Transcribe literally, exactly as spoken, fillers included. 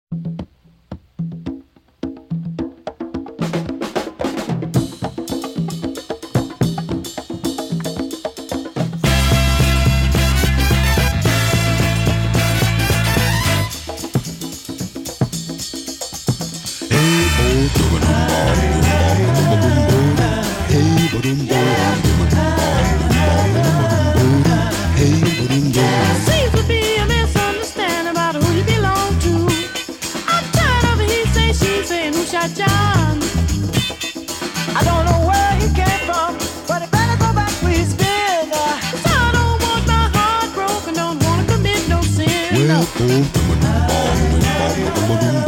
Seems to be a misunderstanding about who you belong to. I'm tired of he say, she say, and who shot John. I don't know where he came from, but he better go back where he's been. Cause I don't want my heart broken, don't wanna commit no sin. Well,